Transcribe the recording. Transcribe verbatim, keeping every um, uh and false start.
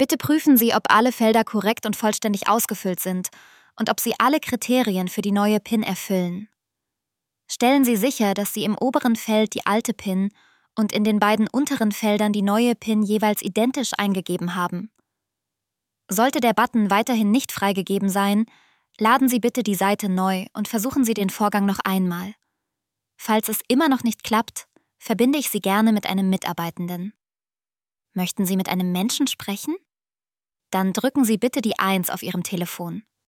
Bitte prüfen Sie, ob alle Felder korrekt und vollständig ausgefüllt sind und ob Sie alle Kriterien für die neue PIN erfüllen. Stellen Sie sicher, dass Sie im oberen Feld die alte PIN und in den beiden unteren Feldern die neue PIN jeweils identisch eingegeben haben. Sollte der Button weiterhin nicht freigegeben sein, laden Sie bitte die Seite neu und versuchen Sie den Vorgang noch einmal. Falls es immer noch nicht klappt, verbinde ich Sie gerne mit einem Mitarbeitenden. Möchten Sie mit einem Menschen sprechen? Dann drücken Sie bitte die eins auf Ihrem Telefon.